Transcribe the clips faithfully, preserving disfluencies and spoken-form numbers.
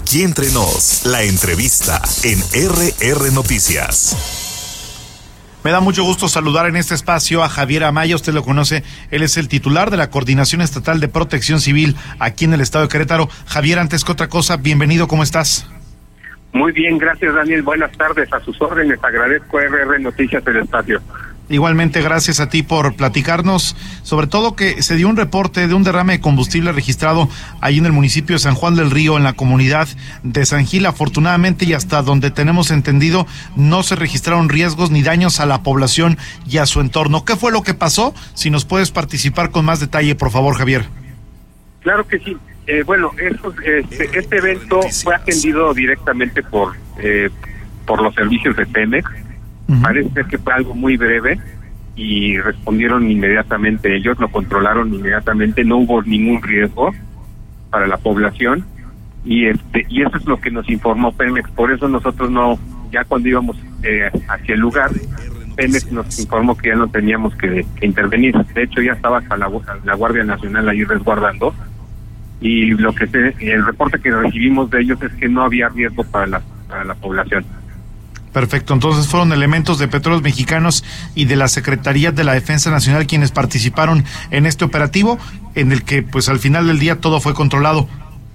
Aquí entre nos, la entrevista en R R Noticias. Me da mucho gusto saludar en este espacio a Javier Amaya, usted lo conoce, él es el titular de la Coordinación Estatal de Protección Civil aquí en el estado de Querétaro. Javier, antes que otra cosa, bienvenido, ¿cómo estás? Muy bien, gracias Daniel, buenas tardes, a sus órdenes, agradezco a R R Noticias el espacio. Igualmente, gracias a ti por platicarnos, sobre todo que se dio un reporte de un derrame de combustible registrado ahí en el municipio de San Juan del Río, en la comunidad de San Gil. Afortunadamente, y hasta donde tenemos entendido, no se registraron riesgos ni daños a la población y a su entorno. ¿Qué fue lo que pasó? Si nos puedes participar con más detalle, por favor, Javier. Claro que sí. Eh, bueno, eso, este, este evento fue atendido directamente por, eh, por los servicios de Pemex. Uh-huh. Parece ser que fue algo muy breve y respondieron inmediatamente ellos, lo controlaron inmediatamente, no hubo ningún riesgo para la población y este y eso es lo que nos informó Pemex. Por eso nosotros no, ya cuando íbamos eh, hacia el lugar, Pemex nos informó que ya no teníamos que, que intervenir. De hecho, ya estaba hasta la, la Guardia Nacional ahí resguardando y lo que se, el reporte que recibimos de ellos es que no había riesgo para la, para la población. Perfecto, entonces fueron elementos de Petróleos Mexicanos y de la Secretaría de la Defensa Nacional quienes participaron en este operativo, en el que pues al final del día todo fue controlado.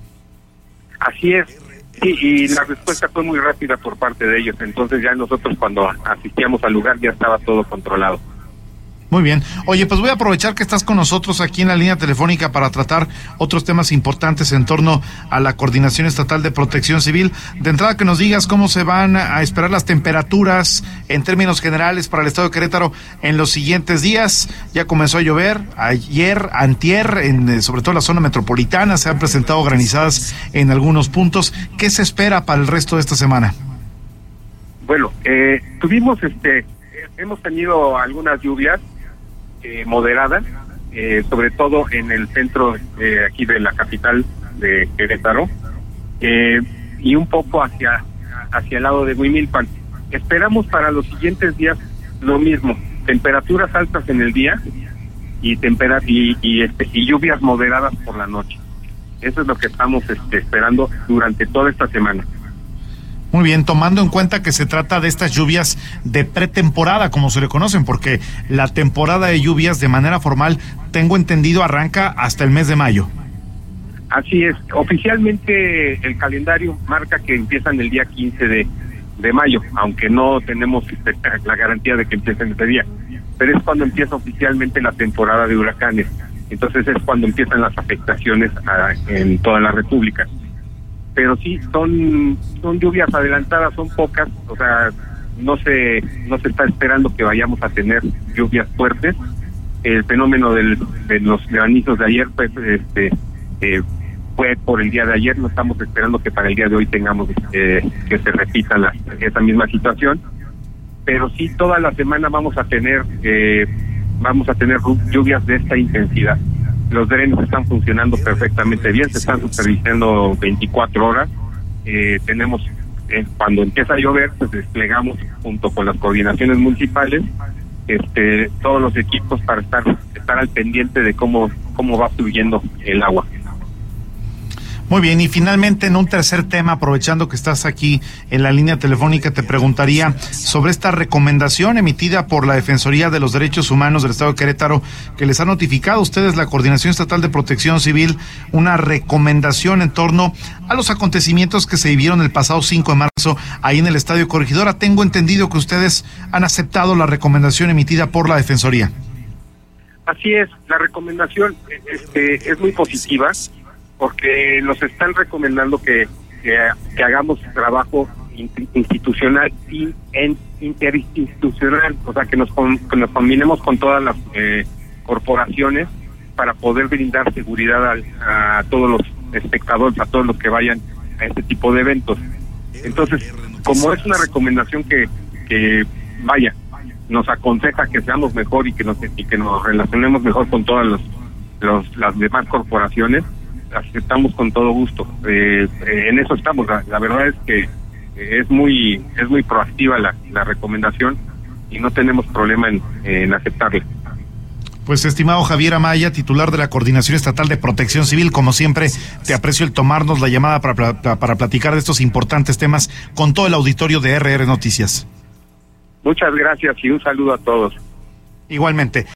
Así es, sí, y la respuesta fue muy rápida por parte de ellos, entonces ya nosotros cuando asistíamos al lugar ya estaba todo controlado. Muy bien. Oye, pues voy a aprovechar que estás con nosotros aquí en la línea telefónica para tratar otros temas importantes en torno a la Coordinación Estatal de Protección Civil. De entrada, que nos digas cómo se van a esperar las temperaturas en términos generales para el estado de Querétaro en los siguientes días. Ya comenzó a llover ayer, antier, en, sobre todo en la zona metropolitana, se han presentado granizadas en algunos puntos. ¿Qué se espera para el resto de esta semana? Bueno, eh, tuvimos, este, hemos tenido algunas lluvias Eh, moderada, eh, sobre todo en el centro eh, aquí de la capital de Querétaro, eh, y un poco hacia hacia el lado de Huimilpan. Esperamos para los siguientes días lo mismo, temperaturas altas en el día y tempera y, y, este, y lluvias moderadas por la noche. Eso es lo que estamos este, esperando durante toda esta semana. Muy bien, tomando en cuenta que se trata de estas lluvias de pretemporada, como se le conocen, porque la temporada de lluvias de manera formal, tengo entendido, arranca hasta el mes de mayo. Así es, oficialmente el calendario marca que empiezan el día quince de, de mayo, aunque no tenemos este, la garantía de que empiecen ese día, pero es cuando empieza oficialmente la temporada de huracanes, entonces es cuando empiezan las afectaciones a, en toda la República. Pero sí, son son lluvias adelantadas, son pocas, o sea, no se no se está esperando que vayamos a tener lluvias fuertes. El fenómeno del, de los granizos de ayer pues, este, eh, fue por el día de ayer, no estamos esperando que para el día de hoy tengamos eh, que se repita la, esa misma situación, pero sí toda la semana vamos a tener eh, vamos a tener lluvias de esta intensidad. Los drenes están funcionando perfectamente bien, se están supervisando veinticuatro horas. Eh, tenemos, eh, cuando empieza a llover, pues desplegamos junto con las coordinaciones municipales este, todos los equipos para estar estar al pendiente de cómo cómo va fluyendo el agua. Muy bien, y finalmente en un tercer tema, aprovechando que estás aquí en la línea telefónica, te preguntaría sobre esta recomendación emitida por la Defensoría de los Derechos Humanos del Estado de Querétaro, que les ha notificado a ustedes la Coordinación Estatal de Protección Civil una recomendación en torno a los acontecimientos que se vivieron el pasado cinco de marzo ahí en el Estadio Corregidora. Tengo entendido que ustedes han aceptado la recomendación emitida por la Defensoría. Así es, la recomendación este, es muy positiva, porque nos están recomendando que, que, que hagamos trabajo institucional y en interinstitucional, o sea, que nos, que nos combinemos con todas las eh, corporaciones para poder brindar seguridad a, a todos los espectadores, a todos los que vayan a este tipo de eventos. Entonces, como es una recomendación que, que vaya, nos aconseja que seamos mejor y que nos, y que nos relacionemos mejor con todas los, los, las demás corporaciones, aceptamos con todo gusto. Eh, eh, en eso estamos. La, la verdad es que eh, es muy es muy proactiva la, la recomendación y no tenemos problema en, en aceptarla. Pues, estimado Javier Amaya, titular de la Coordinación Estatal de Protección Civil, como siempre, te aprecio el tomarnos la llamada para, para, para platicar de estos importantes temas con todo el auditorio de R R Noticias. Muchas gracias y un saludo a todos. Igualmente.